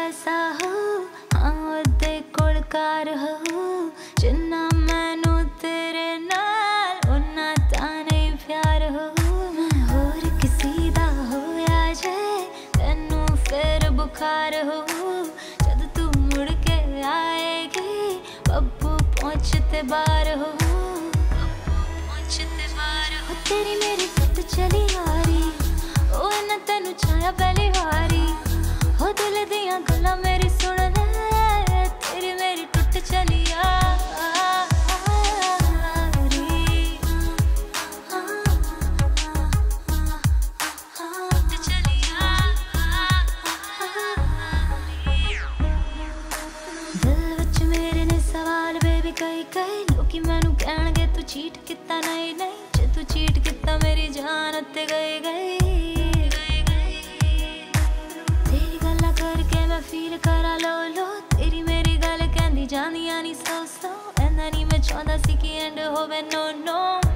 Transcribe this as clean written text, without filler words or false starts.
पैसा हो हाँ ओदे कोल कार हो जिन्ना मैनू तेरे नाल उन्ना तां नहीं प्यार हो मैं होर किसी दा होया जे तैनू फिर बुखार हो जद तू मुड़ के आएगी बब्बू पहुंचते बार हो तेरी मेरी गुत चली यारी ओ इन्ना तैनू चाया पहली वारी हो दिल दियां गल्लां मेरी सुन ले तेरी मेरी टुट चली कई लोकी मैनू कहणगे तू चीट किता नहीं नहीं जे तू चीट किता मेरी जान उत्ते गई तेरी गल्लां करके मैं फील करा लो तेरी मेरी गल कहंदी जांदियां नहीं सौ एंदा नहीं मैं चाहंदा सी कि एंड होवे नो